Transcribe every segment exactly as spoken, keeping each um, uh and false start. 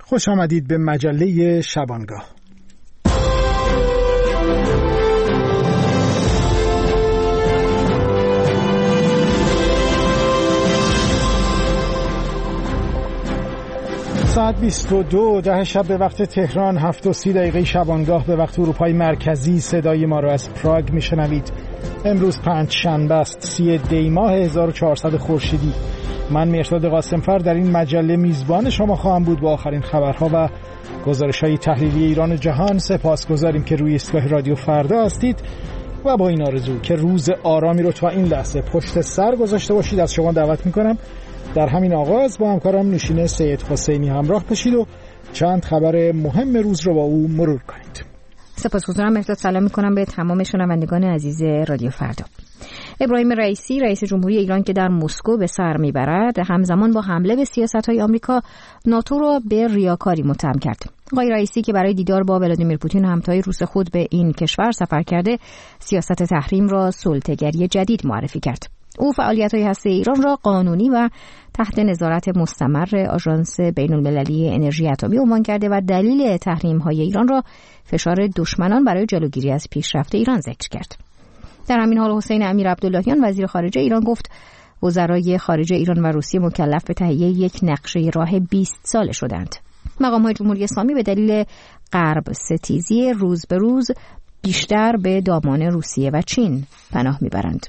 خوش آمدید به مجله شبانگاه. ساعت بیست و دو ده شب به وقت تهران، هفت و سی دقیقه شبانگاه به وقت اروپای مرکزی. صدای ما را از پراگ میشنوید. امروز پنج شنبه است، سی دی ماه هزار و چهارصد خورشیدی. من مهرداد قاسمفر در این مجله میزبان شما خواهم بود با آخرین خبرها و گزارش‌های تحلیلی ایران و جهان. سپاسگزاریم که روی ایستگاه رادیو فردا هستید و با این آرزو که روز آرامی رو تا این لحظه پشت سر گذاشته باشید از شما دعوت میکنم در همین آغاز با همکارم نوشین سید حسینی همراه بشید و چند خبر مهم روز رو با او مرور کنید. سپاسگزارم مهرداد. سلام میکنم به تمام شنوندگان عزیز رادیو فردا. ابراهیم رئیسی رئیس جمهوری ایران که در مسکو به سر میبرد، همزمان با حمله به سیاست‌های آمریکا ناتو را به ریاکاری متهم کرد. آقای رئیسی که برای دیدار با ولادیمیر پوتین همتای روس خود به این کشور سفر کرده، سیاست تحریم را سلطه‌گری جدید معرفی کرد. او فعالیت‌های هسته‌ای ایران را قانونی و تحت نظارت مستمر آژانس بین‌المللی انرژی اتمی عنوان کرده و دلیل تحریم‌های ایران را فشار دشمنان برای جلوگیری از پیشرفت ایران ذکر کرد. در همین حال حسین امیر عبداللهیان وزیر خارجه ایران گفت وزرای خارجه ایران و روسیه مکلف به تهیه یک نقشه راه بیست ساله شدند. مقام‌های جمهوری اسلامی به دلیل غرب ستیزی روز به روز بیشتر به دامان روسیه و چین پناه میبرند.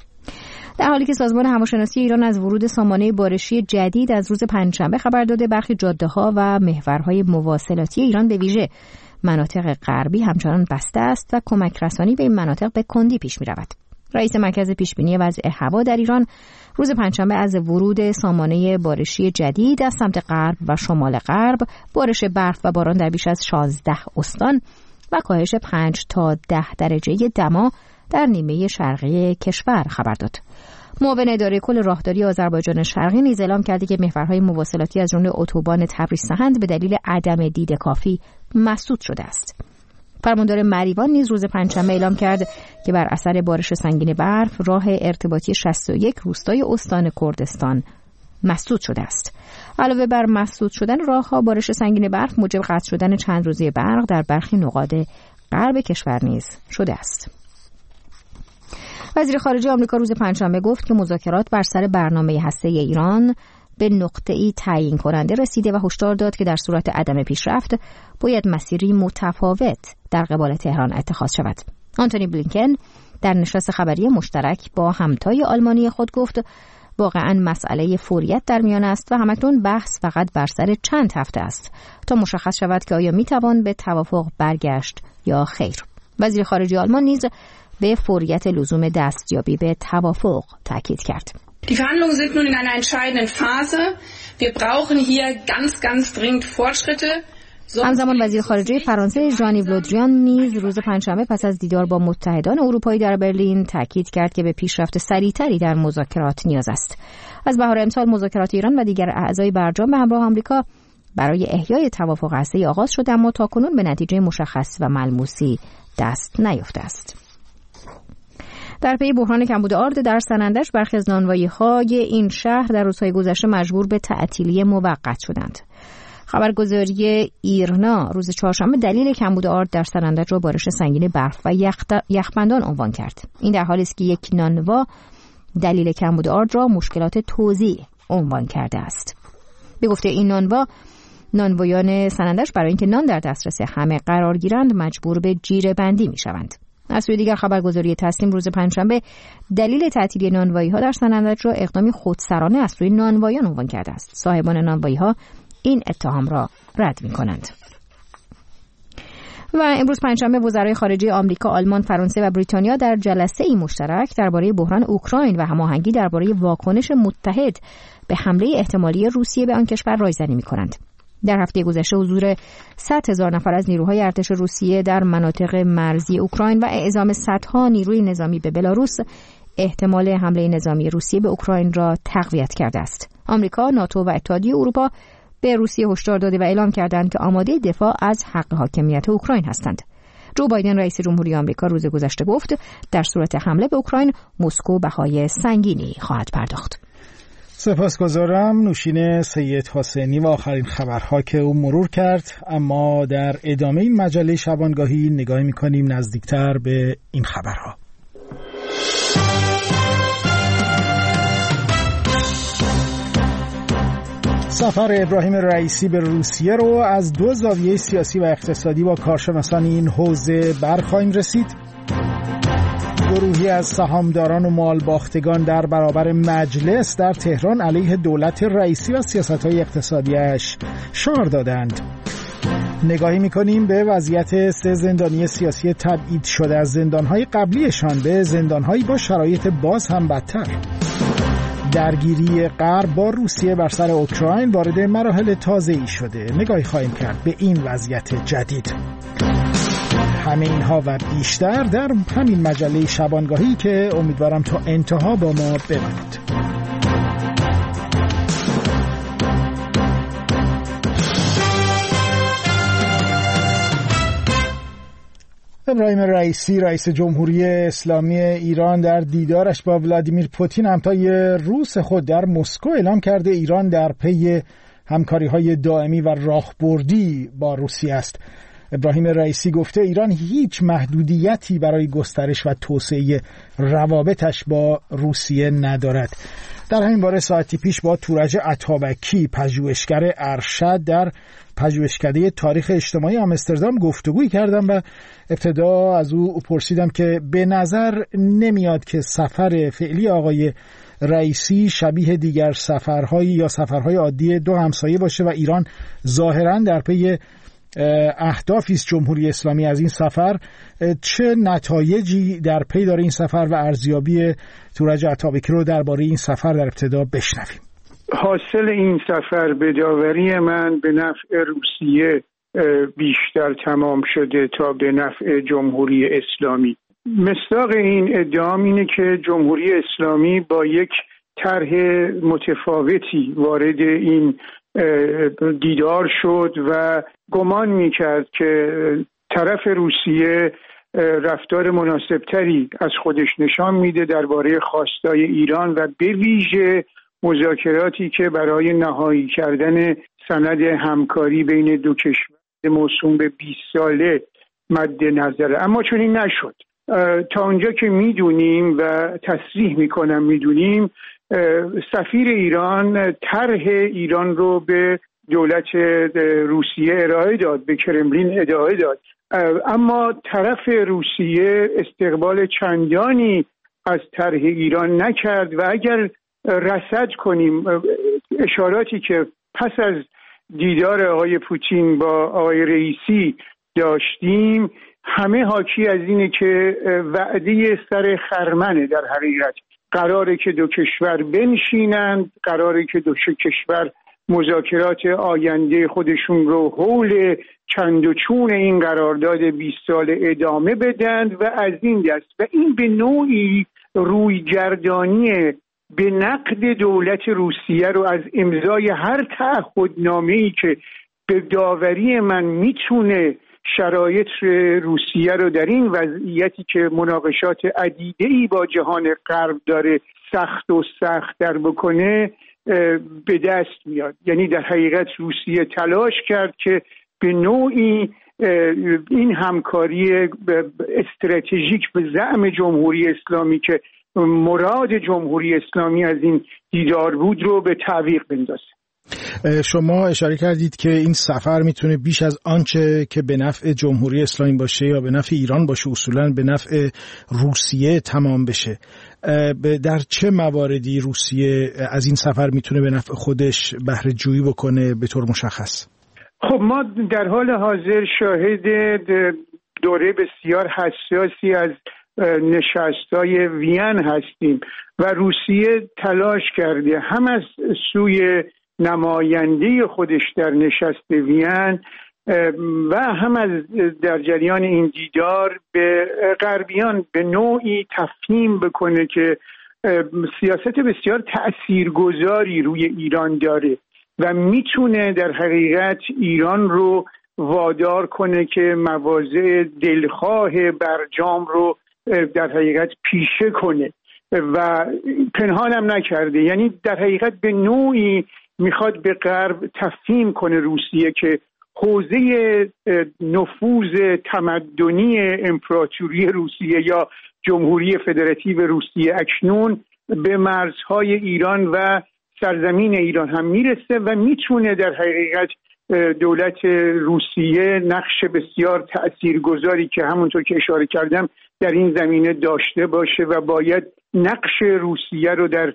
در حالی که سازمان هواشناسی ایران از ورود سامانه بارشی جدید از روز پنجشنبه خبر داده، برخی جاده‌ها و محورهای مواصلاتی ایران به ویژه مناطق غربی همچنان بسته است و کمک رسانی به این مناطق به کندی پیش می‌رود. رئیس مرکز پیشبینی وضع هوا در ایران روز پنجشنبه از ورود سامانه بارشی جدید از سمت غرب و شمال غرب، بارش برف و باران در بیش از شانزده استان و کاهش پنج تا ده درجه دما در نیمه شرقی کشور خبر داد. معاون اداره کل راهداری آذربایجان شرقی نیز اعلام کرده که محورهای مواصلاتی از جمله اتوبان تبریز سهند به دلیل عدم دید کافی مسدود شده است. فرماندار مریوان نیز روز پنجشنبه اعلام کرد که بر اثر بارش سنگین برف راه ارتباطی شصت و یک روستای استان کردستان مسدود شده است. علاوه بر مسدود شدن راهها، بارش سنگین برف موجب قطع شدن چند روزه برق در برخی نقاط غرب کشور نیز شده است. وزیر خارجه آمریکا روز پنجشنبه گفت که مذاکرات بر سر برنامه هسته‌ای ایران به نقطه‌ای تعیین کننده رسیده و هشدار داد که در صورت عدم پیشرفت باید مسیری متفاوت در قبال تهران اتخاذ شود. آنتونی بلینکن در نشست خبری مشترک با همتای آلمانی خود گفت واقعاً مسئله فوریت در میان است و همکنون بحث فقط بر سر چند هفته است تا مشخص شود که آیا میتوان به توافق برگشت یا خیر. وزیر خارجه آلمان نیز به فوریت لزوم دستیابی به توافق تاکید کرد. Die Verhandlungen sind nun in einer entscheidenden Phase. Wir brauchen hier ganz ganz dringend Fortschritte. همزمان وزیر خارجه فرانسه ژان-یو له دریان نیز روز پنجشنبه پس از دیدار با متحدان اروپایی در برلین تاکید کرد که به پیشرفت سریعتری در مذاکرات نیاز است. از بهار امسال مذاکرات ایران و دیگر اعضای برجام به همراه آمریکا برای احیای توافق هسته‌ای آغاز شده، اما تاکنون به نتیجه مشخص و ملموسی دست نیافته است. در پی بحران کمبود آرد در سنندج، برخی از نانوایی‌های این شهر در روزهای گذشته مجبور به تعطیلی موقت شدند. خبرگزاری ایرنا روز چهارشنبه دلیل کمبود آرد در سنندج را بارش سنگین برف و یخبندان عنوان کرد. این در حالی است که یک نانوا دلیل کمبود آرد را مشکلات توزیع عنوان کرده است. به گفته این نانوا، نانوایان سنندج برای اینکه نان در دسترس همه قرار گیرند مجبور به جیره بندی می شوند. از سوی دیگر خبرگزاری تسنیم روز پنجشنبه دلیل تعطیلی نانوایی‌ها در سنندج را اقدامی خودسرانه از سوی نانوایان عنوان کرده است. صاحبان نانوایی‌ها این اتهام را رد می‌کنند. و امروز پنجشنبه وزرای خارجه آمریکا، آلمان، فرانسه و بریتانیا در جلسه‌ای مشترک درباره بحران اوکراین و هماهنگی درباره واکنش متحد به حمله احتمالی روسیه به آن کشور رایزنی می‌کنند. در هفته گذشته حضور صد هزار نفر از نیروهای ارتش روسیه در مناطق مرزی اوکراین و اعزام صدها نیروی نظامی به بلاروس احتمال حمله نظامی روسیه به اوکراین را تقویت کرده است. آمریکا، ناتو و اتحادیه اروپا به روسیه هشدار داده و اعلام کردند که آماده دفاع از حق حاکمیت اوکراین هستند. جو بایدن رئیس جمهوری آمریکا روز گذشته گفت در صورت حمله به اوکراین مسکو بهای سنگینی خواهد پرداخت. سپاسگزارم. نوشین سید حسینی و آخرین خبرها که او مرور کرد. اما در ادامه این مجله شبانگاهی نگاهی می‌کنیم نزدیکتر به این خبرها. سفر ابراهیم رئیسی به روسیه رو از دو زاویه سیاسی و اقتصادی با کارشناسان این حوزه برخواهیم رسید. گروهی از سهامداران و مالباختگان در برابر مجلس در تهران علیه دولت رئیسی و سیاست‌های اقتصادیش شعار دادند. نگاهی می‌کنیم به وضعیت سه زندانی سیاسی تبعید شده از زندان‌های قبلیشان به زندان‌هایی با شرایط باز هم بدتر. درگیری غرب با روسیه بر سر اوکراین وارد مراحل تازه‌ای شده. نگاهی خواهیم کرد به این وضعیت جدید. همه اینها و بیشتر در همین مجله شبانگاهی که امیدوارم تا انتها با ما بمانید. ابراهیم رئیسی رئیس جمهوری اسلامی ایران در دیدارش با ولادیمیر پوتین همتای روس خود در مسکو اعلام کرده ایران در پی همکاری‌های دائمی و راهبردی با روسیه است. ابراهیم رئیسی گفته ایران هیچ محدودیتی برای گسترش و توسعه روابطش با روسیه ندارد. در همین باره ساعتی پیش با تورج اتابکی پژوهشگر ارشد در پژوهشکده تاریخ اجتماعی آمستردام گفتگویی کردم و ابتدا از او پرسیدم که به نظر نمیاد که سفر فعلی آقای رئیسی شبیه دیگر سفرهایی یا سفرهای عادی دو همسایه باشه و ایران ظاهراً در پی اهدافی است جمهوری اسلامی از این سفر. چه نتایجی در پی داره این سفر و ارزیابی تورج اتابکی رو درباره این سفر در ابتدا بشنویم. حاصل این سفر به داوری من به نفع روسیه بیشتر تمام شده تا به نفع جمهوری اسلامی. مصداق این ادعام اینه که جمهوری اسلامی با یک طرح متفاوتی وارد این دیدار شد و گمان میکرد که طرف روسیه رفتار مناسبتری از خودش نشان میده درباره خواستای ایران و به ویژه مذاکراتی که برای نهایی کردن سند همکاری بین دو کشور موسوم به بیست ساله مد نظره. اما چون این نشد. تا اونجا که میدونیم و تصریح میکنم میدونیم سفیر ایران طرح ایران رو به دولت روسیه ارائه داد، به کرملین ارائه داد، اما طرف روسیه استقبال چندانی از طرح ایران نکرد و اگر رصد کنیم اشاراتی که پس از دیدار آقای پوتین با آقای رئیسی داشتیم همه حاکی از اینه که وعده سر خرمنه. در حقیقت قراره که دو کشور بنشینند، قراره که دو کشور مذاکرات آینده خودشون رو حول چند و چون این قرارداد بیست ساله ادامه بدند و از این دست و این به نوعی رویگردانی به نقد دولت روسیه رو از امضای هر تعهدنامه‌ای که به داوری من میتونه شرایط روسیه رو در این وضعیتی که مناقشات عدیده‌ای با جهان غرب داره سخت و سخت‌تر بکنه به دست میاد. یعنی در حقیقت روسیه تلاش کرد که به نوعی این همکاری استراتژیک به زعم جمهوری اسلامی که مراد جمهوری اسلامی از این دیدار بود رو به تعویق بندازه. شما اشاره کردید که این سفر میتونه بیش از آنچه که به نفع جمهوری اسلامی باشه یا به نفع ایران باشه اصولاً به نفع روسیه تمام بشه. در چه مواردی روسیه از این سفر میتونه به نفع خودش بهره جویی بکنه به طور مشخص؟ خب ما در حال حاضر شاهد دوره بسیار حساسی از نشست‌های وین هستیم و روسیه تلاش کرده هم از سوی نماینده خودش در نشست وین و هم از در جریان این دیدار به غربیان به نوعی تفهیم بکنه که سیاست بسیار تأثیرگذاری روی ایران داره و میتونه در حقیقت ایران رو وادار کنه که مواضع دلخواه برجام رو در حقیقت پیشه کنه و پنهانم نکرده. یعنی در حقیقت به نوعی میخواد به غرب تفهیم کنه روسیه که حوزه نفوذ تمدنی امپراتوری روسیه یا جمهوری فدراتیو روسیه اکنون به مرزهای ایران و سرزمین ایران هم میرسه و میتونه در حقیقت دولت روسیه نقش بسیار تأثیرگذاری که همونطور که اشاره کردم در این زمینه داشته باشه و باید نقش روسیه رو در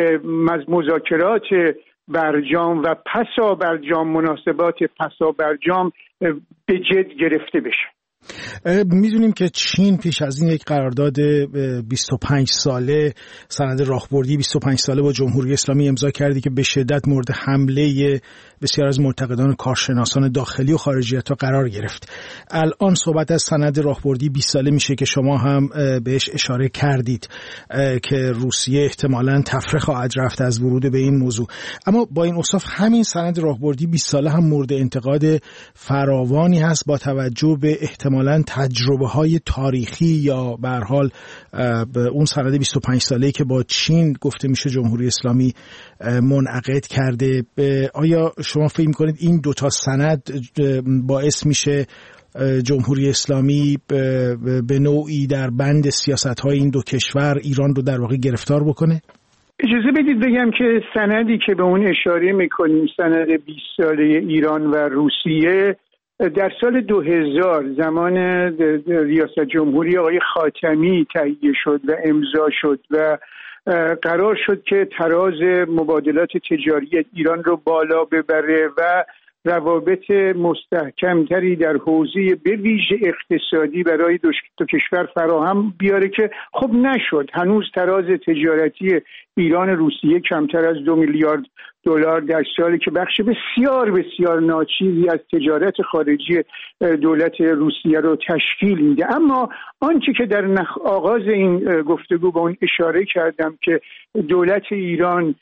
مذاکرات برجام و پسا برجام، مناسبات پسا برجام به جد گرفته بشه. میدونیم که چین پیش از این یک قرارداد بیست و پنج ساله، سند راهبردی بیست و پنج ساله با جمهوری اسلامی امضا کردی که به شدت مورد حمله بسیار از معتقدان و کارشناسان داخلی و خارجی تا قرار گرفت. الان صحبت از سند راهبردی بیست ساله میشه که شما هم بهش اشاره کردید که روسیه احتمالاً تفره خواهد رفت از ورود به این موضوع. اما با این اوصاف همین سند راهبردی بیست ساله هم مورد انتقاد فراوانی هست با توجه به احتمالاً تجربه‌های تاریخی یا به هر حال اون سند بیست و پنج ساله‌ای که با چین گفته میشه جمهوری اسلامی منعقد کرده. آیا شما فکر می‌کنید این دو تا سند باعث میشه جمهوری اسلامی به نوعی در بند سیاست‌های این دو کشور ایران رو در واقع گرفتار بکنه؟ اجازه بدید بگم که سندی که به اون اشاره می‌کنیم، سند بیست ساله ایران و روسیه، در سال دو هزار زمان ریاست جمهوری آقای خاتمی تهیه شد و امضا شد و قرار شد که تراز مبادلات تجاری ایران رو بالا ببره و روابط مستحکمتری در حوزه به ویژه اقتصادی برای دو کشور فراهم بیاره که خب نشد. هنوز تراز تجارتی ایران روسیه کمتر از دو میلیارد دلار در سالی که بخش بسیار بسیار ناچیزی از تجارت خارجی دولت روسیه رو تشکیل میده. اما آنچه که در آغاز این گفتگو با اون اشاره کردم که دولت ایران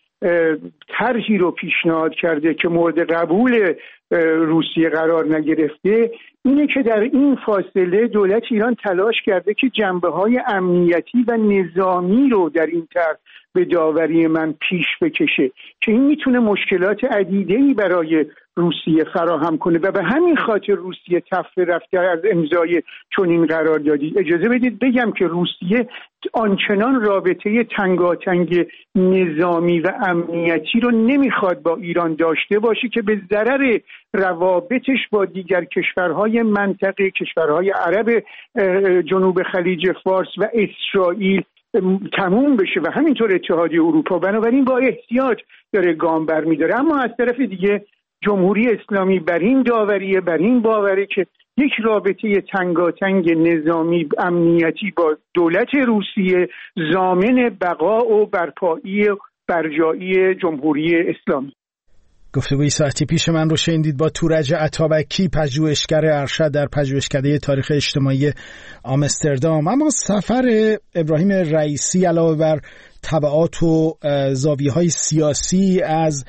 طرحی رو پیشنهاد کرده که مورد قبول روسیه قرار نگرفته، اینه که در این فاصله دولت ایران تلاش کرده که جنبه‌های امنیتی و نظامی رو در این طرح به داوری من پیش بکشه که این میتونه مشکلات عدیده‌ای برای روسیه فراهم کنه و به همین خاطر روسیه تفره رفته از امضای چنین قراردادی. اجازه بدید بگم که روسیه آنچنان رابطه تنگاتنگ نظامی و امنیتی رو نمیخواد با ایران داشته باشه که به ضرر روابطش با دیگر کشورهای منطقه، کشورهای عرب جنوب خلیج فارس و اسرائیل تموم بشه و همینطور اتحادیه اروپا. بنابراین با احتیاط داره گام برمی‌داره. اما از طرف دیگه جمهوری اسلامی بر این داوریه، بر این باوره که یک رابطه تنگاتنگ نظامی امنیتی با دولت روسیه ضامن بقا و برپایی و برجایی جمهوری اسلامی. گفتگوی ساعتی پیش من رو شنیدید با تورج عطابکی، پژوهشگر ارشد در پژوهشکده تاریخ اجتماعی آمستردام. اما سفر ابراهیم رئیسی علاوه بر تبعات و زاویه‌های سیاسی از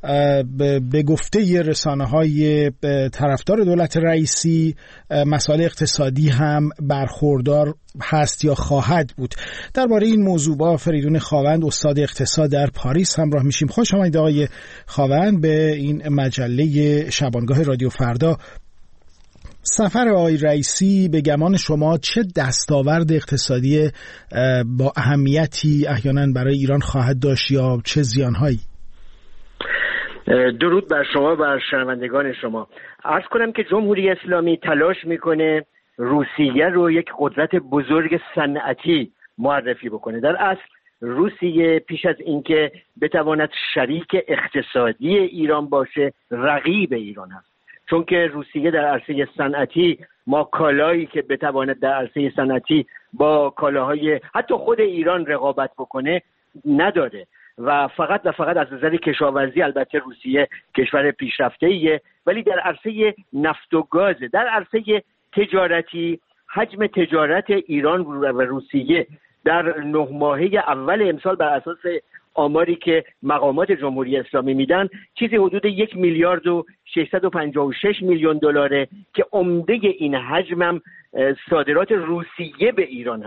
به گفته رسانه‌های طرفدار دولت رئیسی مسائل اقتصادی هم برخوردار هست یا خواهد بود. درباره این موضوع با فریدون خاوند، استاد اقتصاد در پاریس همراه میشیم. خوش آمدید آقای خاوند به این مجله شبانگاه رادیو فردا. سفر آقای رئیسی به گمان شما چه دستاورد اقتصادی با اهمیتی احیانا برای ایران خواهد داشت یا چه زیانهایی؟ درود بر شما و شنوندگان شما. عرض کنم که جمهوری اسلامی تلاش میکنه روسیه رو یک قدرت بزرگ صنعتی معرفی بکنه. در اصل روسیه پیش از اینکه بتواند شریک اقتصادی ایران باشه، رقیب ایران هست. چون که روسیه در عرصه صنعتی ما کالایی که بتواند در عرصه صنعتی با کالاهای حتی خود ایران رقابت بکنه نداره و فقط و فقط از نظر کشاورزی، البته روسیه کشور پیشرفته‌ایه، ولی در عرصه نفت و گاز، در عرصه تجارتی حجم تجارت ایران و روسیه در نه ماهه اول امسال بر اساس آماری که مقامات جمهوری اسلامی میدن چیزی حدود یک میلیارد و ششصد و پنجاه و شش میلیون دلاره که عمده این حجم هم صادرات روسیه به ایران هست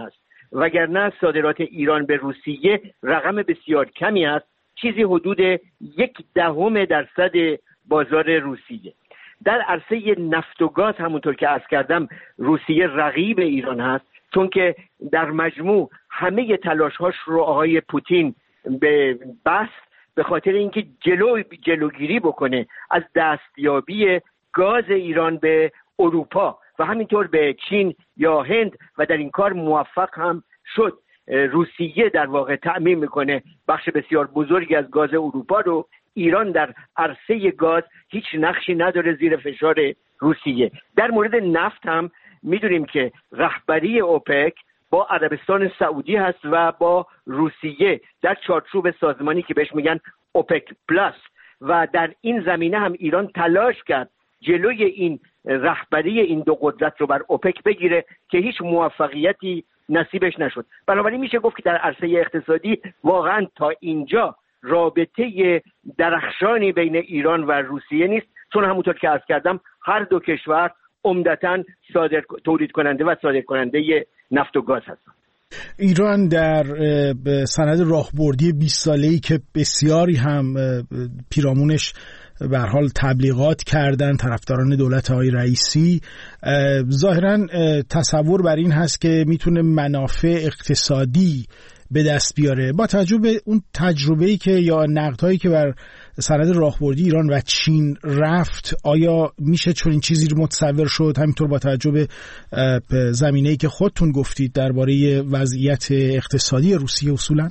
وگرنه صادرات ایران به روسیه رقم بسیار کمی است، چیزی حدود یک دهم درصد بازار روسیه. در عرصه نفت و گاز همونطور که عرض کردم روسیه رقیب ایران هست، چون که در مجموع همه تلاش‌هاش رو آقای پوتین به بس به خاطر اینکه جلو جلوگیری بکنه از دستیابی گاز ایران به اروپا و همینطور به چین یا هند و در این کار موفق هم شد. روسیه در واقع تأمین میکنه بخش بسیار بزرگی از گاز اروپا رو. ایران در عرصه گاز هیچ نقشی نداره، زیر فشار روسیه. در مورد نفت هم میدونیم که رهبری اوپک با عربستان سعودی هست و با روسیه در چارچوب سازمانی که بهش میگن اوپک پلاس، و در این زمینه هم ایران تلاش کرد جلوی این رهبری این دو قدرت رو بر اوپک بگیره که هیچ موفقیتی نصیبش نشد. بنابراین میشه گفت که در عرصه اقتصادی واقعا تا اینجا رابطه درخشانی بین ایران و روسیه نیست، چون همونطور که عرض کردم هر دو کشور عمدتاً صادر تولید کننده و صادر کننده نفت و گاز هستند. ایران در سند راهبردی بیست ساله‌ای که بسیاری هم پیرامونش به هر حال تبلیغات کردن طرفداران دولت آقای رئیسی، ظاهراً تصور بر این هست که میتونه منافع اقتصادی به دست بیاره. با توجه به اون تجربه‌ای که یا نقدهایی که بر سند راهبردی ایران و چین رفت، آیا میشه چون این چیزی رو متصور شد؟ همینطور با توجه به زمینه‌ای که خودتون گفتید درباره وضعیت اقتصادی روسیه اصولاً؟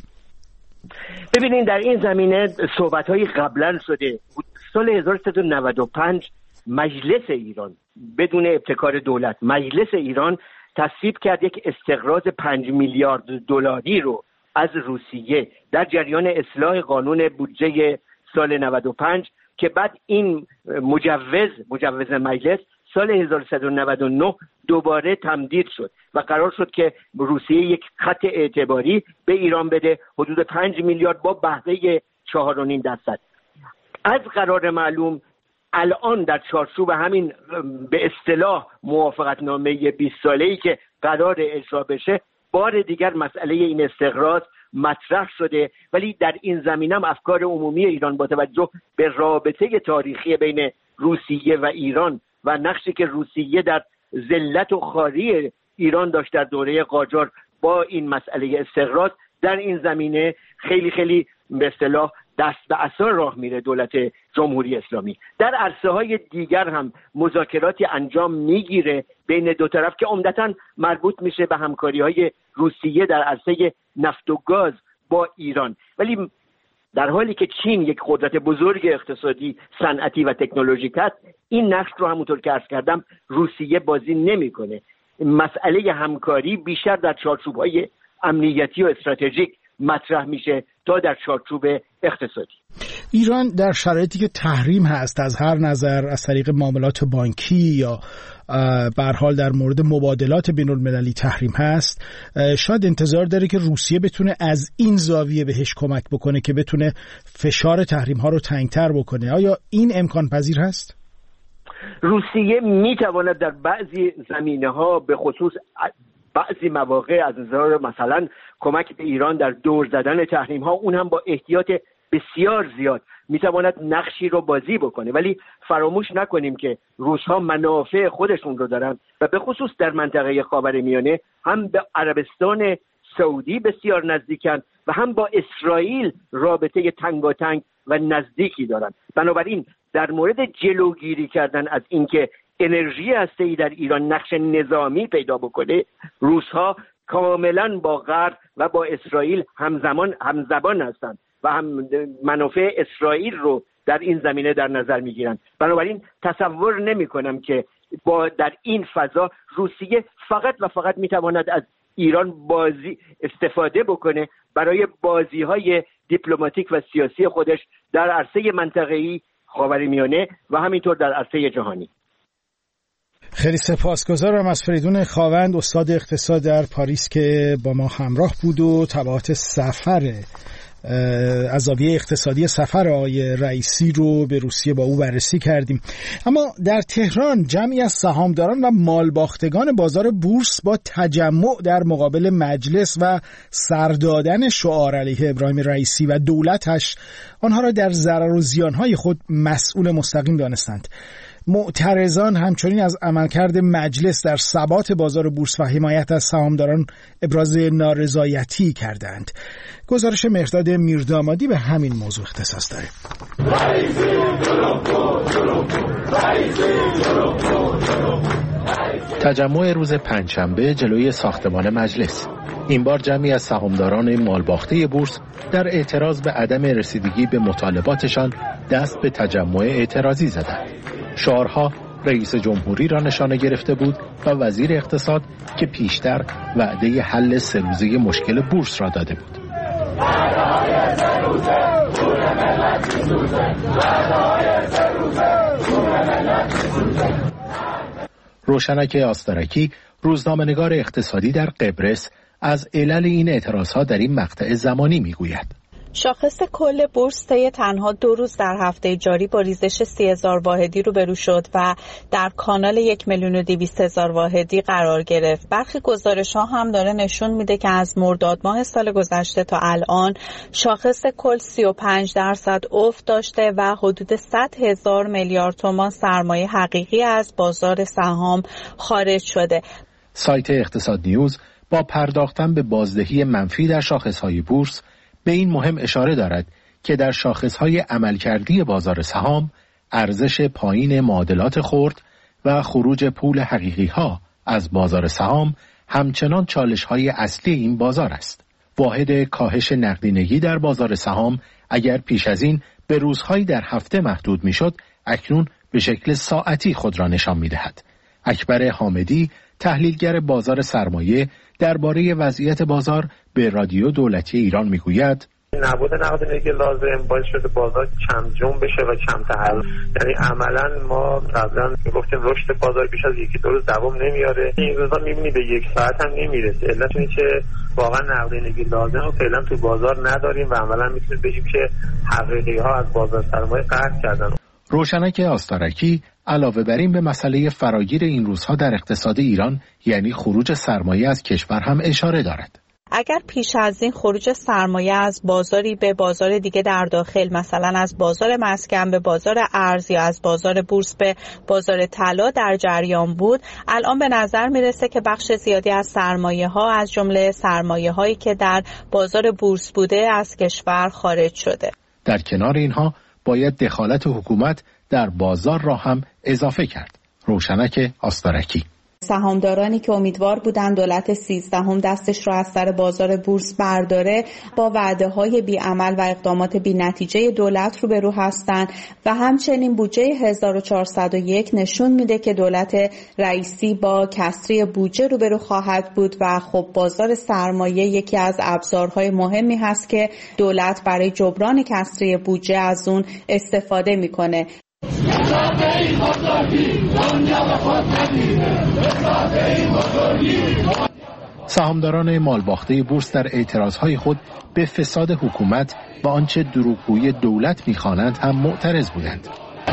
ببینید در این زمینه صحبت‌های قبلا شده. سال هزار و سیصد و نود و پنج مجلس ایران بدون ابتکار دولت، مجلس ایران تصویب کرد یک استقراض پنج میلیارد دلاری رو از روسیه در جریان اصلاح قانون بودجه سال نود و پنج که بعد این مجوز مجوز مجلس سال هزار و سیصد و نود و نه دوباره تمدید شد و قرار شد که روسیه یک خط اعتباری به ایران بده حدود پنج میلیارد با بهره چهار و نیم درصد. از قرار معلوم الان در چارچوب همین به اصطلاح موافقتنامه بیست ساله‌ای که قرار اجرا بشه، بار دیگر مسئله این استقراض مطرح شده، ولی در این زمینه هم افکار عمومی ایران با توجه به رابطه تاریخی بین روسیه و ایران و نقشی که روسیه در ذلت و خواری ایران داشت در دوره قاجار با این مسئله استقراض، در این زمینه خیلی خیلی به اصطلاح دست به عصا راه میره دولت جمهوری اسلامی. در عرصه های دیگر هم مذاکراتی انجام میگیره بین دو طرف که عمدتاً مربوط میشه به همکاری های روسیه در عرصه نفت و گاز با ایران. ولی در حالی که چین یک قدرت بزرگ اقتصادی، صنعتی و تکنولوژیک است، این نقش رو همونطور که عرض کردم روسیه بازی نمیکنه. مسئله همکاری بیشتر در چارچوب‌های امنیتی و استراتژیک مطرح میشه تا در چارچوب اقتصادی. ایران در شرایطی که تحریم هست از هر نظر، از طریق معاملات بانکی یا به هر حال در مورد مبادلات بین المللی تحریم هست، شاید انتظار داره که روسیه بتونه از این زاویه بهش کمک بکنه که بتونه فشار تحریم ها رو تنگتر بکنه. آیا این امکان پذیر هست؟ روسیه میتواند در بعضی زمینه ها به خصوص بعضی مواقع از نظر مثلا کمک به ایران در دور زدن تحریم ها، اون هم با احتیاط بسیار زیاد میتواند نقشی رو بازی بکنه، ولی فراموش نکنیم که روس‌ها منافع خودشون رو دارن و به خصوص در منطقه خاورمیانه هم به عربستان سعودی بسیار نزدیکن و هم با اسرائیل رابطه تنگاتنگ و نزدیکی دارن. بنابراین در مورد جلوگیری کردن از اینکه انرژی هسته‌ای در ایران نقش نظامی پیدا بکنه، روس‌ها کاملا با غرب و با اسرائیل همزمان همزبان هستند و هم منافع اسرائیل رو در این زمینه در نظر میگیرن. بنابراین تصور نمی کنم که با در این فضا روسیه فقط و فقط میتواند از ایران بازی استفاده بکنه برای بازی های دیپلماتیک و سیاسی خودش در عرصه منطقه‌ای خاورمیانه و همینطور در عرصه جهانی. خیلی سپاسگزارم از فریدون خاوند، استاد اقتصاد در پاریس که با ما همراه بود و تبعات سفر از زاویه اقتصادی سفر آقای رئیسی رو به روسیه با او بررسی کردیم. اما در تهران جمعی از سهامداران و مالباختگان بازار بورس با تجمع در مقابل مجلس و سردادن شعار علیه ابراهیم رئیسی و دولتش آنها را در ضرر و زیانهای خود مسئول مستقیم دانستند. معترضان همچنین از عملکرد مجلس در ثبات بازار بورس و حمایت از سهامداران ابراز نارضایتی کردند. گزارش مهرداد میردامادی به همین موضوع اختصاص داره. تجمع روز پنجشنبه جلوی ساختمان مجلس. این بار جمعی از سهامداران مالباخته بورس در اعتراض به عدم رسیدگی به مطالباتشان دست به تجمع اعتراضی زدند. شعارها رئیس جمهوری را نشانه گرفته بود و وزیر اقتصاد که پیشتر وعده حل سه روزه مشکل بورس را داده بود. روشنک آستارکی، روزنامه‌نگار اقتصادی در قبرس، از علل این اعتراضات در این مقطع زمانی میگوید. شاخص کل بورس طی تنها دو روز در هفته جاری با ریزش سی هزار واحدی روبرو شد و در کانال یک میلیون و دویست هزار واحدی قرار گرفت. برخی گزارش‌ها هم داره نشون میده که از مرداد ماه سال گذشته تا الان شاخص کل سی و پنج درصد افت داشته و حدود صد هزار میلیارد تومان سرمایه حقیقی از بازار سهام خارج شده. سایت اقتصاد نیوز با پرداختن به بازدهی منفی در شاخص‌های بورس به این مهم اشاره دارد که در شاخص‌های عملکردی بازار سهام ارزش پایین معادلات خرد و خروج پول حقیقی‌ها از بازار سهام همچنان چالش‌های اصلی این بازار است. واحد کاهش نقدینگی در بازار سهام اگر پیش از این به روزهایی در هفته محدود می‌شد، اکنون به شکل ساعتی خود را نشان می‌دهد. اکبر حامدی، تحلیلگر بازار سرمایه، درباره وضعیت بازار به رادیو دولتی ایران میگوید: نبود نقدینگی لازم باعث شده بازار کم جنب بشه و کم تحرک. یعنی عملا ما قبلا میگفتیم رشد بازار بیش از یکی دو روز دوام نمیاره، این روزا میبینی به یک ساعت هم نمیرسه. علت اینه که واقعا نقدینگی لازم رو فعلا تو بازار نداریم و عملا میتونیم بگیم که حقیقی ها از بازار سرمایه قطع کردن. روشنک آستارکی علاوه بر این به مسئله فراگیر این روزها در اقتصاد ایران یعنی خروج سرمایه از کشور هم اشاره دارد. اگر پیش از این خروج سرمایه از بازاری به بازار دیگه در داخل، مثلا از بازار مسکن به بازار ارز یا از بازار بورس به بازار طلا در جریان بود، الان به نظر میرسه که بخش زیادی از سرمایه ها از جمله سرمایه هایی که در بازار بورس بوده از کشور خارج شده. در کنار اینها باید دخالت حکومت در بازار را هم اضافه کرد. روشنک آستارکی: سهامدارانی که امیدوار بودن دولت سیزدهم دستش را از سر بازار بورس برداره با وعده‌های بی‌عمل و اقدامات بی‌نتیجه دولت روبرو هستند و همچنین بودجه هزار و چهارصد و یک نشون میده که دولت رئیسی با کسری بودجه روبرو خواهد بود و خب بازار سرمایه یکی از ابزارهای مهمی هست که دولت برای جبران کسری بودجه از اون استفاده میکنه. سهامداران مالباخته بورس در اعتراضهای خود به فساد حکومت و آنچه دروغگویی دولت می‌خوانند هم معترض بودند.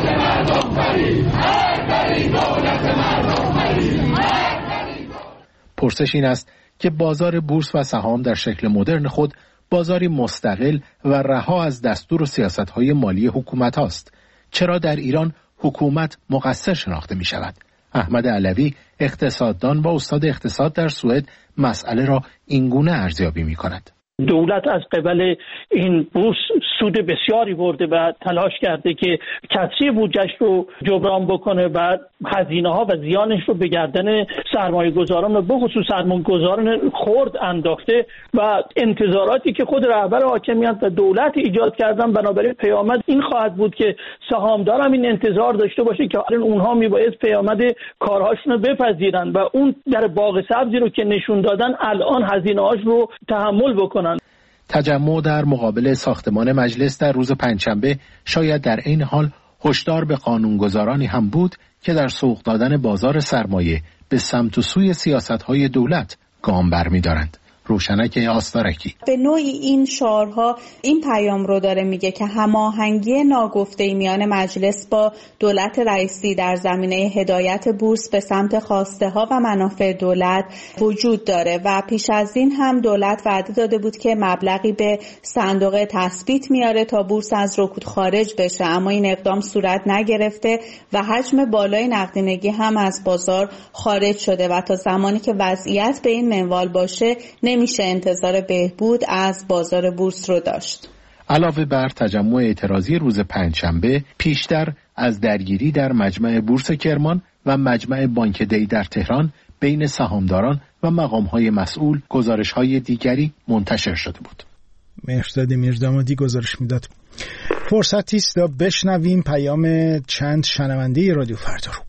پرسش این است که بازار بورس و سهام در شکل مدرن خود بازاری مستقل و رها از دستور و سیاست‌های مالی حکومت است. چرا در ایران حکومت مقصر شناخته می شود؟ احمد علوی، اقتصاددان و استاد اقتصاد در سوئد، مسئله را اینگونه ارزیابی می کند. دولت از قبل این بورس سود بسیاری برده و تلاش کرده که کسری بودجهش رو جبران بکنه و هزینه ها و زیانش رو به گردن سرمایه گذاران و به خصوص سرمایه گذاران خرد انداخته و انتظاراتی که خود رهبر حاکمیت و دولت ایجاد کردن، بنابراین پیامد این خواهد بود که سهامدار هم این انتظار داشته باشه که اونها میبایست پیامد کارهاشون رو بپذیرن و اون در باغ سبزی رو که نشون دادن الان هزینه هاش رو تحمل بکنن. تجمع در مقابل ساختمان مجلس در روز پنجشنبه شاید در این حال هشدار به قانونگذارانی هم بود که در سوق دادن بازار سرمایه به سمت و سوی سیاست‌های دولت گام برمی‌دارند. روشنک آستارکی. به نوعی این شعارها این پیام رو داره میگه که هماهنگی ناگفته‌ای میان مجلس با دولت رئیسی در زمینه هدایت بورس به سمت خواسته ها و منافع دولت وجود داره و پیش از این هم دولت وعده داده بود که مبلغی به صندوق تثبیت میاره تا بورس از رکود خارج بشه، اما این اقدام صورت نگرفته و حجم بالای نقدینگی هم از بازار خارج شده و تا زمانی که وضعیت به این منوال باشه نمیشه انتظار بهبود از بازار بورس رو داشت. علاوه بر تجمع اعتراضی روز پنجشنبه، پیشتر از درگیری در مجمع بورس کرمان و مجمع بانک دی در تهران بین سهامداران و مقام‌های مسئول گزارش‌های دیگری منتشر شده بود. مهرداد میردامادی گزارش میداد. فرصتی است تا بشنویم پیام چند شنونده رادیو فردا رو.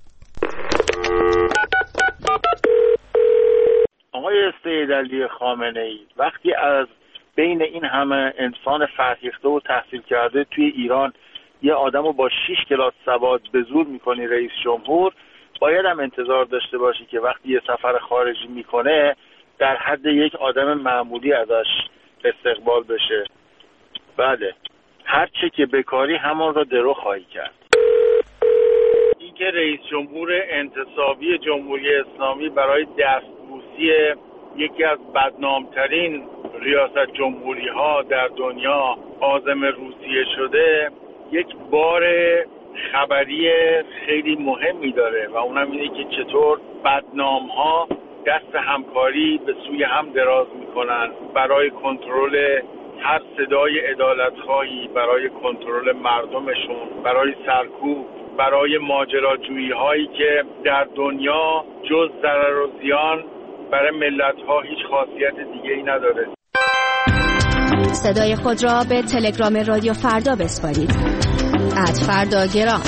آقای سید علی خامنه‌ای وقتی از بین این همه انسان فرهیخته و تحصیل کرده توی ایران یه آدمو با شش کلاس سواد به زور میکنی رئیس جمهور، باید هم انتظار داشته باشی که وقتی یه سفر خارجی میکنه در حد یک آدم معمولی ازش استقبال بشه. بله، هر چه که بکاری همان را درو خواهی کرد. این که رئیس جمهور انتصابی جمهوری اسلامی برای دستبوسی یکی از بدنامترین ریاست جمهوری ها در دنیا عازم روسیه شده، یک بار خبری خیلی مهمی داره و اونم اینه که چطور بدنام ها دست همکاری به سوی هم دراز میکنن برای کنترل هر صدای عدالت‌خواهی، برای کنترل مردمشون، برای سرکوب، برای ماجراجویی هایی که در دنیا جز ضرر و زیان برای ملت‌ها هیچ خاصیت دیگه‌ای نداره. صدای خود را به تلگرام رادیو فردا بسپارید. ات فردا گرام.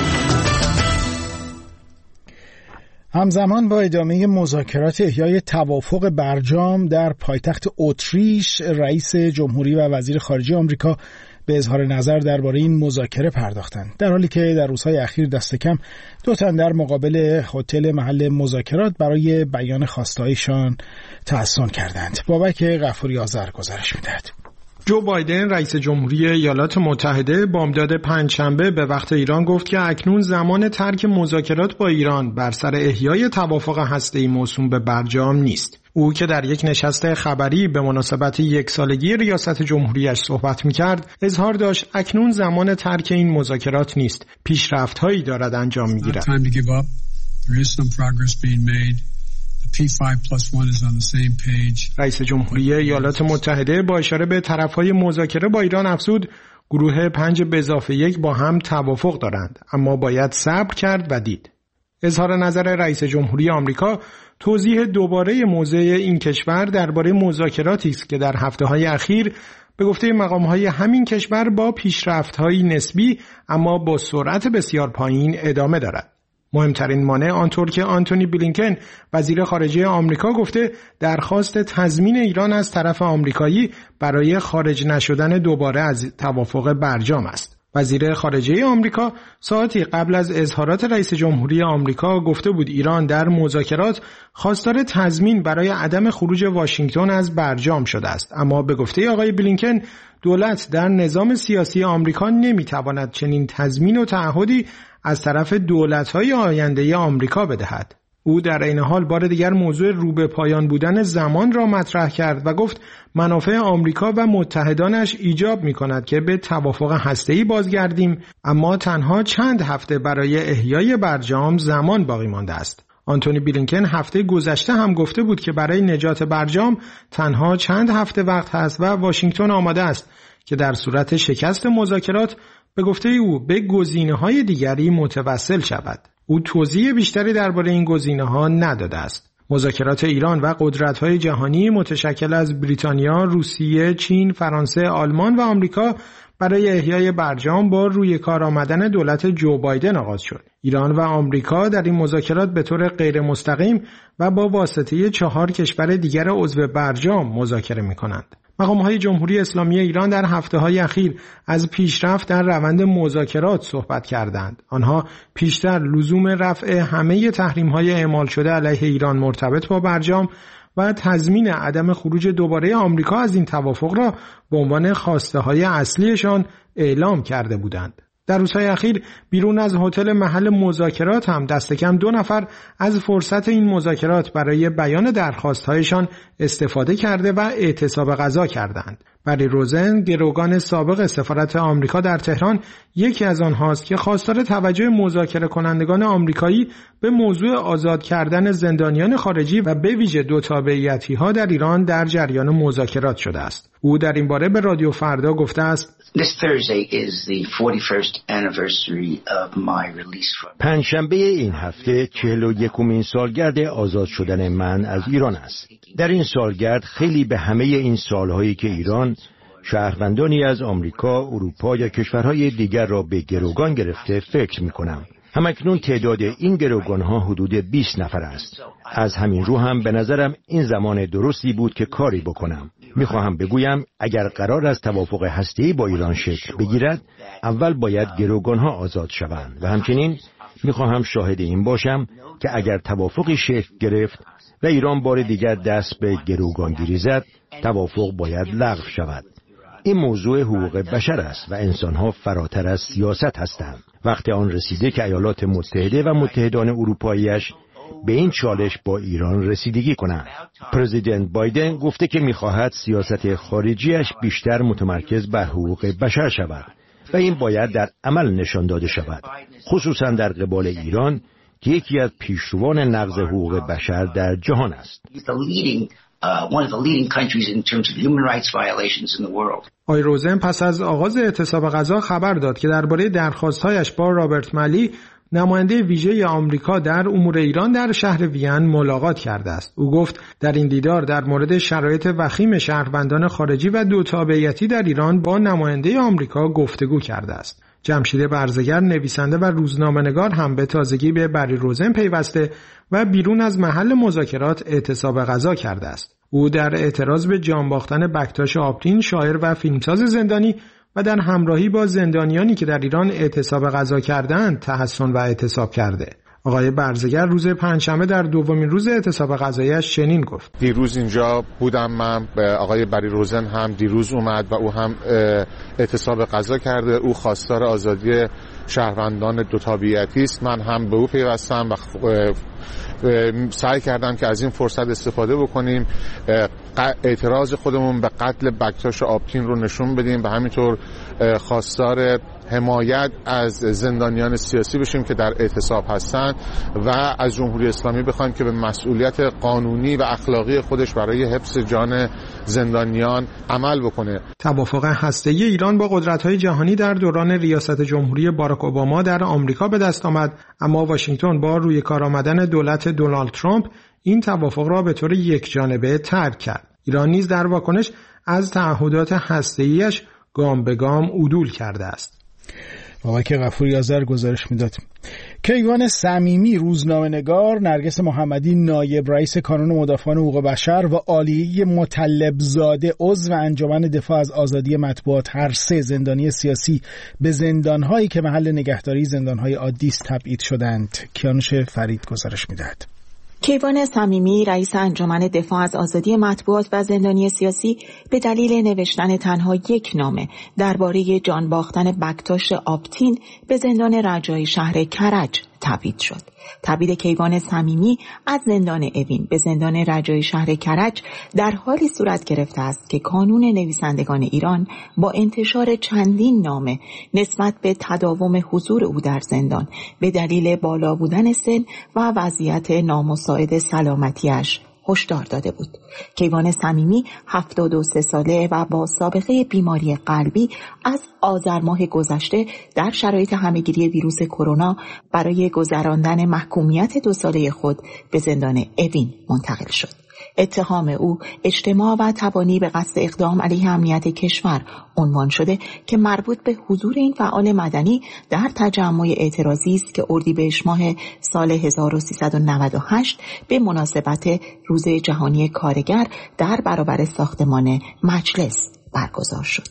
همزمان با ادامه مذاکرات احیای توافق برجام در پایتخت اتریش، رئیس جمهوری و وزیر خارجه آمریکا به اظهار نظر درباره این مذاکره پرداختند، در حالی که در روزهای اخیر دست کم دو تن در مقابل هتل محل مذاکرات برای بیان خواسته‌هایشان تحصن کردند. بابک غفوری آذر گزارش می‌دهد. جو بایدن رئیس جمهوری ایالات متحده بامداد پنجشنبه به وقت ایران گفت که اکنون زمان ترک مذاکرات با ایران بر سر احیای توافق هسته‌ای موسوم به برجام نیست. او که در یک نشست خبری به مناسبت یک سالگی ریاست جمهوریش صحبت می‌کرد، اظهار داشت اکنون زمان ترک این مذاکرات نیست. پیشرفت‌هایی دارد انجام می‌گیرد. رئیس جمهوری ایالات متحده با اشاره به طرفهای مذاکره با ایران افزود گروه پنج به اضافه یک با هم توافق دارند، اما باید صبر کرد و دید. اظهار نظر رئیس جمهوری آمریکا توضیح دوباره موضع این کشور درباره مذاکراتی است که در هفته‌های اخیر به گفته مقام‌های همین کشور با پیشرفت‌های نسبی اما با سرعت بسیار پایین ادامه دارد. مهمترین مانع آنطور که آنتونی بلینکن وزیر خارجه آمریکا گفته درخواست تضمین ایران از طرف آمریکایی برای خارج نشدن دوباره از توافق برجام است. وزیر خارجه آمریکا ساعتی قبل از اظهارات رئیس جمهوری آمریکا گفته بود ایران در مذاکرات خواستار تضمین برای عدم خروج واشنگتن از برجام شده است، اما به گفته آقای بلینکن دولت در نظام سیاسی آمریکا نمیتواند چنین تضمین و تعهدی از طرف دولت‌های آینده آمریکا بدهد. او در این حال بار دیگر موضوع رو به پایان بودن زمان را مطرح کرد و گفت منافع آمریکا و متحدانش ایجاب می‌کند که به توافق هسته‌ای بازگردیم، اما تنها چند هفته برای احیای برجام زمان باقی مانده است. آنتونی بلینکن هفته گذشته هم گفته بود که برای نجات برجام تنها چند هفته وقت هست و واشنگتن آماده است که در صورت شکست مذاکرات به گفته او به گزینه‌های دیگری متوسل شود. او توضیح بیشتری درباره این گزینه‌ها نداده است. مذاکرات ایران و قدرت‌های جهانی متشکل از بریتانیا، روسیه، چین، فرانسه، آلمان و آمریکا برای احیای برجام با روی کار آمدن دولت جو بایدن آغاز شد. ایران و آمریکا در این مذاکرات به طور غیر مستقیم و با واسطه چهار کشور دیگر عضو برجام مذاکره می‌کنند. مقام‌های جمهوری اسلامی ایران در هفته‌های اخیر از پیشرفت در روند مذاکرات صحبت کردند. آنها پیشتر لزوم رفع همه تحریم‌های اعمال شده علیه ایران مرتبط با برجام و تضمین عدم خروج دوباره آمریکا از این توافق را به عنوان خواسته های اصلیشان اعلام کرده بودند. در روزهای اخیر بیرون از هتل محل مذاکرات هم دست کم دو نفر از فرصت این مذاکرات برای بیان درخواست‌هایشان استفاده کرده و اعتصاب غذا کردند. بری روزن، گروگان سابق سفارت آمریکا در تهران، یکی از آنهاست که خواستار توجه مذاکره کنندگان آمریکایی به موضوع آزاد کردن زندانیان خارجی و به ویژه دو تابعیتی‌ها در ایران در جریان مذاکرات شده است. او در این باره به رادیو فردا گفته است: پنجشنبه این هفته چهل و یکمین سالگرد آزاد شدن من از ایران است. در این سالگرد خیلی به همه این سالهایی که ایران شهروندانی از آمریکا، اروپا یا کشورهای دیگر را به گروگان گرفته فکر می‌کنم. همکنون تعداد این گروگان‌ها حدود بیست نفر است. از همین رو هم به نظرم این زمان درستی بود که کاری بکنم. میخواهم بگویم اگر قرار است توافق هسته‌ای با ایران شکل بگیرد، اول باید گروگان‌ها آزاد شوند و همچنین میخواهم شاهد این باشم که اگر توافقی شکل گرفت و ایران بار دیگر دست به گروگانگیری زد، توافق باید لغو شود. این موضوع حقوق بشر است و انسان‌ها فراتر از سیاست هستند. وقت آن رسیده که ایالات متحده و متحدان اروپاییش به این چالش با ایران رسیدگی کنند. پرزیدنت بایدن گفته که می‌خواهد سیاست خارجیش بیشتر متمرکز بر حقوق بشر شود و این باید در عمل نشان داده شود، خصوصا در قبال ایران که یکی از پیشروان نقض حقوق بشر در جهان است. آقای روزن پس از آغاز اعتصاب غذا خبر داد که درباره درخواست‌هایش با رابرت مالی، نماینده ویژه آمریکا در امور ایران، در شهر وین ملاقات کرده است. او گفت در این دیدار در مورد شرایط وخیم شهروندان خارجی و دو تابعیتی در ایران با نماینده آمریکا گفتگو کرده است. جمشید برزگر، نویسنده و روزنامه‌نگار، هم به تازگی به بری روزن پیوسته و بیرون از محل مذاکرات اعتصاب غذا کرده است. او در اعتراض به جان باختن بکتاش آپتین، شاعر و فیلمساز زندانی، و در همراهی با زندانیانی که در ایران اعتصاب غذا کردند تحسن و اعتصاب کرده. آقای برزگر روز پنجشنبه در دومین روز اعتصاب غذایش چنین گفت: دیروز اینجا بودم من، آقای بری روزن هم دیروز اومد و او هم اعتصاب غذا کرده. او خواستار آزادی شهروندان دو تابعیتی است. من هم به او پیوستم و سعی کردم که از این فرصت استفاده بکنیم، اعتراض خودمون به قتل بکتاش آپتین رو نشون بدیم و همینطور خواستار حمایت از زندانیان سیاسی بشیم که در اعتصاب هستند و از جمهوری اسلامی بخوایم که به مسئولیت قانونی و اخلاقی خودش برای حفظ جان زندانیان عمل بکنه. توافق هسته‌ای ایران با قدرت‌های جهانی در دوران ریاست جمهوری باراک اوباما در آمریکا به دست آمد، اما واشنگتن با روی کار آمدن دولت دونالد ترامپ این توافق را به طور یکجانبه ترک کرد. ایران نیز در واکنش از تعهدات هسته‌ایش گام به گام عدول کرده است. آقای که غفوری آذر گزارش میداد. کیوان صمیمی روزنامه‌نگار، نرگس محمدی نایب رئیس کانون مدافعان حقوق بشر و عالیه مطلبزاده عضو انجمن دفاع از آزادی مطبوعات، هر سه زندانی سیاسی به زندان‌هایی که محل نگهداری زندان‌های عادی است تبعید شدند. کیانوش فرید گزارش میدهد. کیوان صمیمی رئیس انجمن دفاع از آزادی مطبوعات و زندانی سیاسی به دلیل نوشتن تنها یک نامه درباره جان باختن بکتاش آپتین به زندان رجایی شهر کرج تبعید شد. تبعید کیوان صمیمی از زندان اوین به زندان رجایی شهر کرج در حالی صورت گرفته است که کانون نویسندگان ایران با انتشار چندین نامه نسبت به تداوم حضور او در زندان به دلیل بالا بودن سن و وضعیت نامساعد سلامتیش هشدار داده بود. کیوان صمیمی هفتاد و سه ساله و با سابقه بیماری قلبی از آذر ماه گذشته در شرایط همهگیری ویروس کرونا برای گذراندن محکومیت دو ساله خود به زندان اوین منتقل شد. اتهام او اجتماع و تبانی به قصد اقدام علیه امنیت کشور عنوان شده که مربوط به حضور این فعال مدنی در تجمع اعتراضی است که اردیبهشت ماه سال هزار و سیصد و نود و هشت به مناسبت روز جهانی کارگر در برابر ساختمان مجلس برگزار شد.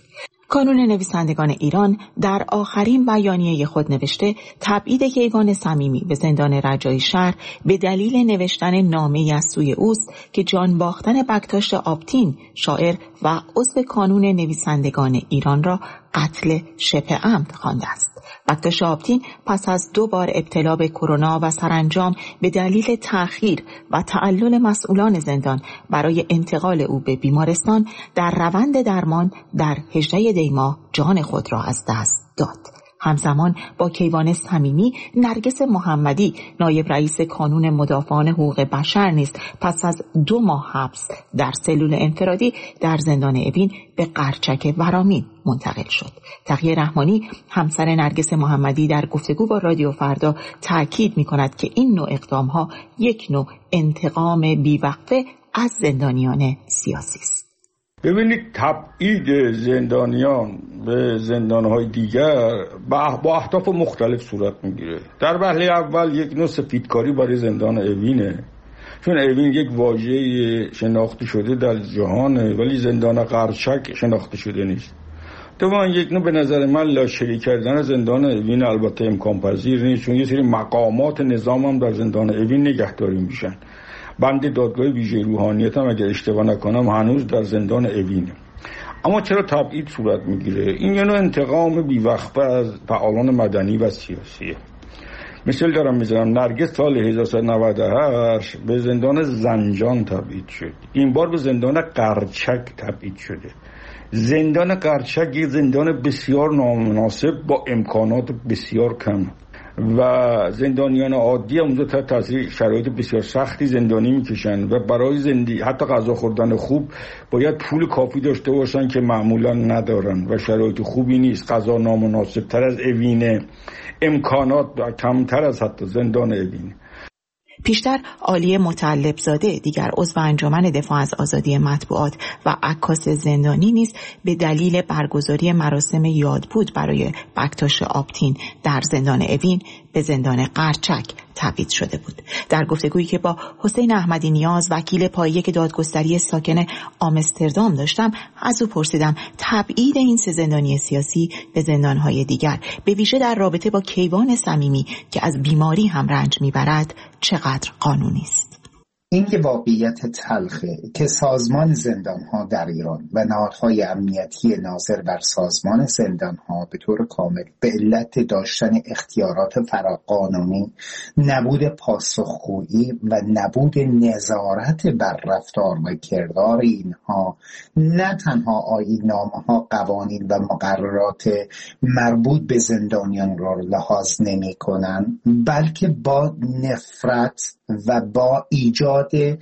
کانون نویسندگان ایران در آخرین بیانیه خود نوشته تبعید کیوان صمیمی به زندان رجایی شهر به دلیل نوشتن نامه‌ای از سوی اوست که جان باختن بکتاش آپتین شاعر و عضو کانون نویسندگان ایران را قتل شبه عمد خوانده است. بکتاش آپتین پس از دو بار ابتلا به کرونا و سرانجام به دلیل تأخیر و تعلل مسئولان زندان برای انتقال او به بیمارستان در روند درمان در هجده دی ماه جان خود را از دست داد. همزمان با کیوان صمیمی، نرگس محمدی نایب رئیس کانون مدافعان حقوق بشر نیز پس از دو ماه حبس در سلول انفرادی در زندان اوین به قرچک ورامین منتقل شد. تقیه رحمانی همسر نرگس محمدی در گفتگو با رادیو فردا تأکید می کند که این نوع اقدامها یک نوع انتقام بیوقفه از زندانیان سیاسی است. ببینید، تبعید زندانیان به زندانهای دیگر با اهداف مختلف صورت میگیره. در وهله اول یک نوع سفیدکاری برای زندان اوینه، چون اوین یک واژه شناخته شده در جهانه ولی زندان قرچک شناخته شده نیست. دوم یک نوع به نظر من لاشری کردن زندان اوین البته امکان پذیر نیست، چون یه سری مقامات نظام هم در زندان اوین نگهداری میشن. بند دادگاه ویژه روحانیت هم اگر اشتباه نکنم هنوز در زندان اوینه. اما چرا تبعید صورت میگیره؟ این یه نوع انتقام بیوقفه از فعالان مدنی و سیاسیه. مثال دارم میزنم، نرگس سال هزار و سیصد و نود و هشت به زندان زنجان تبعید شد، این بار به زندان قرچک تبعید شده. زندان قرچک یک زندان بسیار نامناسب با امکانات بسیار کم و زندانیان عادی اونجا تحت تاثیر شرایط بسیار سختی زندانی میکشن و برای زندگی حتی غذا خوردن خوب باید پول کافی داشته باشن که معمولا ندارن و شرایط خوبی نیست. غذا نامناسب تر از اوینه، امکانات کمتر از حتی زندان اوینه. پیشتر عالی مطلب زاده دیگر عضو انجمن دفاع از آزادی مطبوعات و عکاس زندانی نیز به دلیل برگزاری مراسم یادبود برای بکتاش آپتین در زندان اوین به زندان قرچک تبعید شده بود. در گفتگویی که با حسین احمدی نیاز وکیل پایه دادگستری ساکن آمستردام داشتم، از او پرسیدم تبعید این سه زندانی سیاسی به زندانهای دیگر، به ویژه در رابطه با کیوان صمیمی که از بیماری هم رنج میبرد، چقدر قانونی است. این که واقعیت تلخه که سازمان زندانها در ایران و نهادهای امنیتی ناظر بر سازمان زندانها به طور کامل به علت داشتن اختیارات فراقانونی، نبود پاسخگویی و نبود نظارت بر رفتار و کردار اینها، نه تنها آیین‌نامه‌ها، قوانین و مقررات مربوط به زندانیان را لحاظ نمی‌کنند، بلکه با نفرت و با ایجاد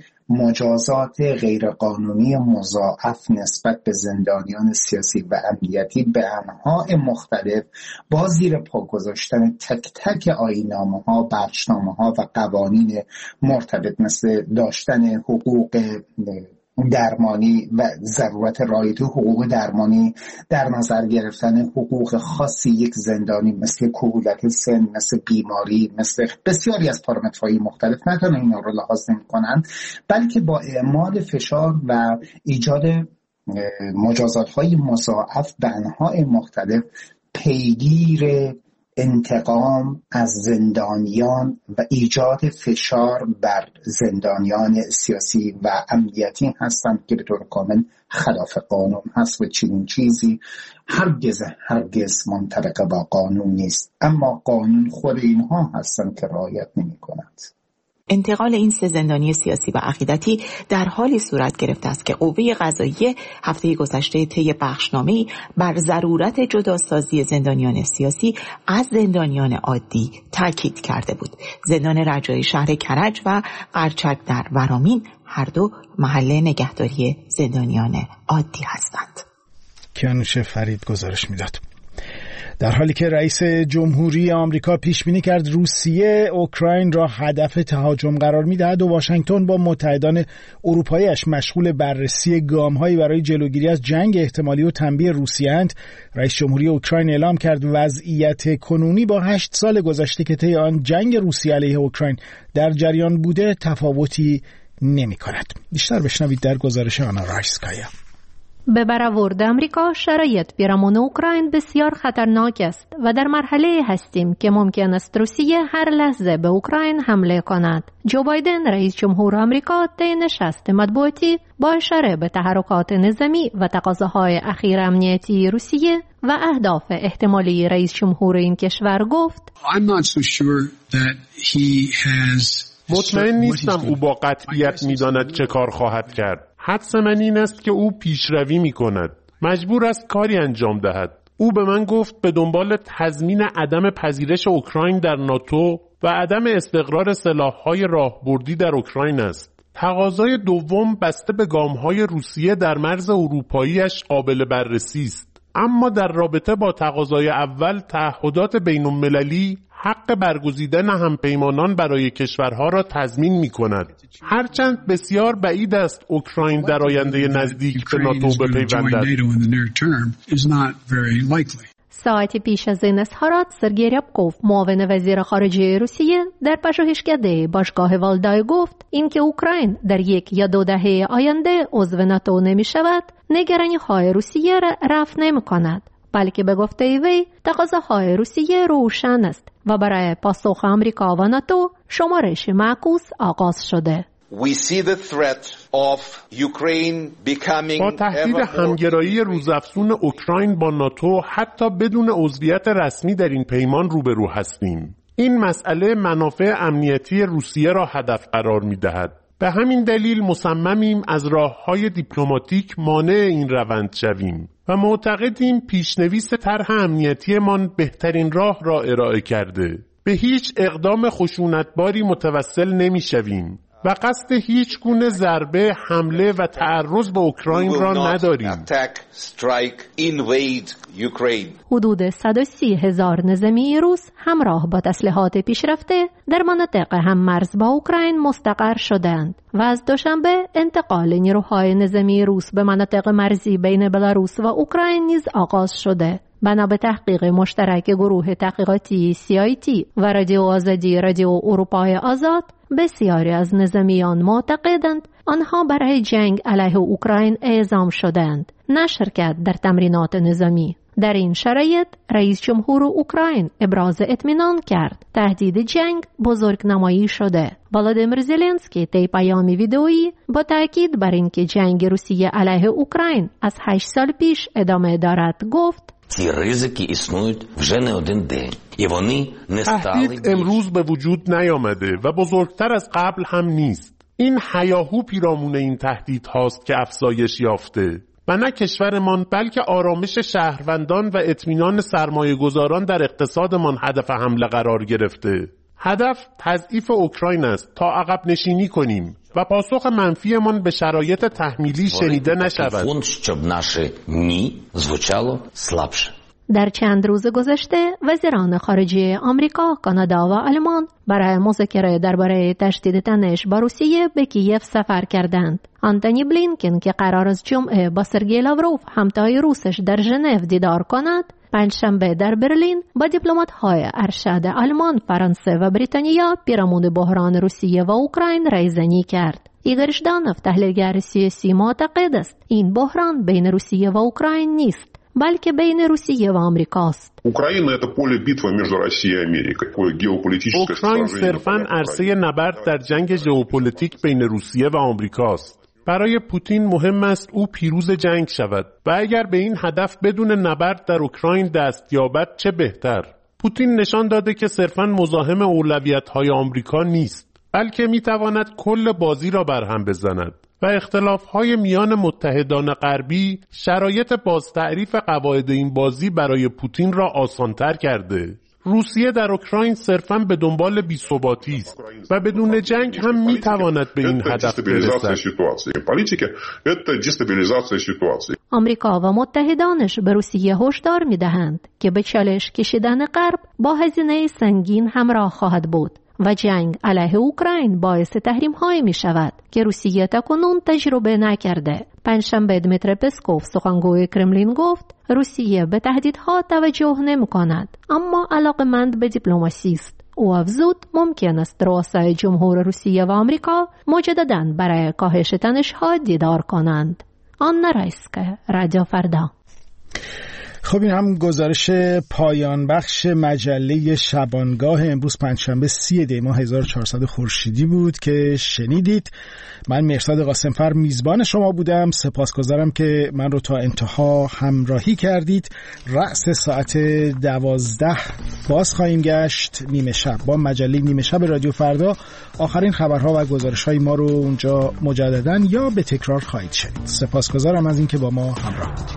مجازات غیرقانونی مضاعف نسبت به زندانیان سیاسی و امنیتی به انواع مختلف با زیر پا گذاشتن تک تک آیین‌نامه‌ها، بخشنامه‌ها و قوانین مرتبط مثل داشتن حقوق درمانی و ضرورت رعایت حقوق درمانی، در نظر گرفتن حقوق خاصی یک زندانی مثل کهولت سن، مثل بیماری، مثل بسیاری از پارامترهای مختلف، نه تنها اینا رو لحاظ نمی‌کنند بلکه با اعمال فشار و ایجاد مجازات‌های مضاعف به انواع مختلف پیگیر انتقام از زندانیان و ایجاد فشار بر زندانیان سیاسی و امنیتی هستند که به طور کامل خلاف قانون هست و چنین چیزی هرگز هرگز منطبق با قانون نیست. اما قانون خود اینها هستند که رعایت نمی کنند. انتقال این سه زندانی سیاسی و عقیدتی در حالی صورت گرفته است که قوه قضاییه هفته گذشته طی بخشنامه‌ای بر ضرورت جداسازی زندانیان سیاسی از زندانیان عادی تاکید کرده بود. زندان رجایی شهر کرج و قرچک در ورامین هر دو محل نگهداری زندانیان عادی هستند. کیانوش فرید گزارش میداد. در حالی که رئیس جمهوری آمریکا پیش بینی کرد روسیه اوکراین را هدف تهاجم قرار می‌دهد و واشنگتن با متحدان اروپایی‌اش مشغول بررسی گام‌هایی برای جلوگیری از جنگ احتمالی و تنبیه روسیه اند، رئیس جمهوری اوکراین اعلام کرد وضعیت کنونی با هشت سال گذشته که طی آن جنگ روسیه علیه اوکراین در جریان بوده تفاوتی نمی‌کند. بیشتر بشنوید در گزارش آنا رایسکایا. به برآورد آمریکا شرایط پیرامون اوکراین بسیار خطرناک است و در مرحله هستیم که ممکن است روسیه هر لحظه به اوکراین حمله کند. جو بایدن رئیس جمهور آمریکا طی نشست مطبوعاتی با اشاره به تحرکات نظامی و تقاضاهای اخیر امنیتی روسیه و اهداف احتمالی رئیس جمهور این کشور گفت: مطمئن نیستم او با قطعیت می‌داند چه کار خواهد کرد. حدس من این است که او پیشروی می‌کند. مجبور است کاری انجام دهد. او به من گفت به دنبال تضمین عدم پذیرش اوکراین در ناتو و عدم استقرار سلاح‌های راهبردی در اوکراین است. تقاضای دوم بسته به گام‌های روسیه در مرز اروپایی‌اش قابل بررسی است. اما در رابطه با تقاضای اول تعهدات بین‌المللی حق برگزیدن همپیمانان برای کشورها را تضمین می‌کند. هرچند بسیار بعید است اوکراین در آینده نزدیک به ناتو بپیوندد. ساعتی پیش از این اظهارات سرگئی ریابکوف معاون وزیر خارجه روسیه در پژوهشکده باشگاه والدای گفت اینکه اوکراین در یک یا دو دهه آینده عضو ناتو نمی شود نگرانی‌های روسیه را رفع نمی‌کند، بلکه به گفته وی تقاضاهای روسیه روشن است و برای پاسخ آمریکا و ناتو شمارش معکوس آغاز شده. با تهدید همگرایی روزافزون اوکراین با ناتو حتی بدون عضویت رسمی در این پیمان روبرو هستیم. این مسئله منافع امنیتی روسیه را هدف قرار می‌دهد. به همین دلیل مصممیم از راه‌های دیپلماتیک مانع این روند شویم و معتقدیم پیشنویس طرح امنیتیمان بهترین راه را ارائه کرده. به هیچ اقدام خشونتباری متوسل نمی‌شویم و قصد هیچ گونه ضربه، حمله و تعرض به اوکراین را نداریم. حدود صد و سی هزار نظامی روس همراه با تسلیحات پیشرفته در مناطق هم مرز با اوکراین مستقر شدند و از دوشنبه انتقال نیروهای نظامی روس به مناطق مرزی بین بلاروس و اوکراین نیز آغاز شده. بنا به تحقیق مشترک گروه تحقیقاتی سی آی تی و رادیو آزادی رادیو اروپای آزاد، بسیاری از نظامیان معتقدند آنها برای جنگ علیه اوکراین اعزام شدند، نه شرکت در تمرینات نظامی. در این شرایط رئیس جمهور اوکراین ابراز اطمینان کرد تهدید جنگ بزرگ نمایی شده. ولادیمیر زلنسکی طی پیامی ویدئویی با تاکید بر اینکه جنگ روسیه علیه اوکراین از هشت سال پیش ادامه دارد گفت: ці ризики існують вже не один день. І вони не стали تهدید امروز به وجود نیامده و بزرگتر از قبل هم نیست. این هیاهو پیرامون این تهدید هاست که افزایش یافته و نه کشورمان بلکه آرامش شهروندان و اطمینان سرمایه گذاران در اقتصادمان هدف حمله قرار گرفته. هدف تضعیف اوکراین است تا عقب نشینی کنیم و پاسخ منفیمان به شرایط تحمیلی شنیده نشود. در چند روز گذشته وزیران خارجه آمریکا، کانادا و آلمان برای مذاکره درباره تشدید تنش با روسیه به کیف سفر کردند. آنتونی بلینکن که قرار است جمعه با سرگئی لاوروف همتای روسش در ژنو دیدار کند، پنجشنبه در برلین با دیپلمات‌های ارشد آلمان، فرانسه و بریتانیا پیرامون بحران روسیه و اوکراین رایزنی کرد. ایگور ژدانوف تحلیلگر سیاسی معتقد است این بحران بین روسیه و اوکراین نیست، بلکه بین روسیه و آمریکاست. اوکراین اوکراین صرفاً عرصه نبرد در جنگ ژئوپلیتیک بین روسیه و آمریکاست. برای پوتین مهم است او پیروز جنگ شود و اگر به این هدف بدون نبرد در اوکراین دست یابد چه بهتر. پوتین نشان داده که صرفاً مزاحم اولویت‌های آمریکا نیست، بلکه می‌تواند کل بازی را برهم بزند و اختلاف‌های میان متحدان غربی شرایط بازتعریف قواعد این بازی برای پوتین را آسان‌تر کرده. روسیه در اوکراین صرفاً به دنبال بی‌ثباتی است و بدون جنگ هم می‌تواند به این هدف برسد. آمریکا و متحدانش به روسیه هشدار می‌دهند که به چالش کشیدن غرب با هزینه سنگین همراه خواهد بود و جنگ علیه اوکراین باعث تحریم‌های می‌شود که روسیه تاکنون تجربه نکرده. پنجشنبه دمیتری پسکوف سخنگوی کرملین گفت روسیه به تهدیدها توجه نمی‌کند اما علاقه‌مند به دیپلماسی است. او افزود ممکن است رؤسای جمهور روسیه و آمریکا مجدداً برای کاهش تنش‌ها دیدار کنند. آن رایسکه رادیو فردا. خب این هم گزارش پایان بخش مجله شبانگاه امروز پنجشنبه سی دی ماه هزار و چهارصد خورشیدی بود که شنیدید. من مهرداد قاسمفر میزبان شما بودم. سپاسگزارم که من رو تا انتها همراهی کردید. رأس ساعت دوازده باز خواهیم گشت نیمه شب با مجله نیمه شب رادیو فردا. آخرین خبرها و گزارش‌های ما رو اونجا مجدداً یا به تکرار خواهید شنید. سپاسگزارم از اینکه با ما همراه بودید.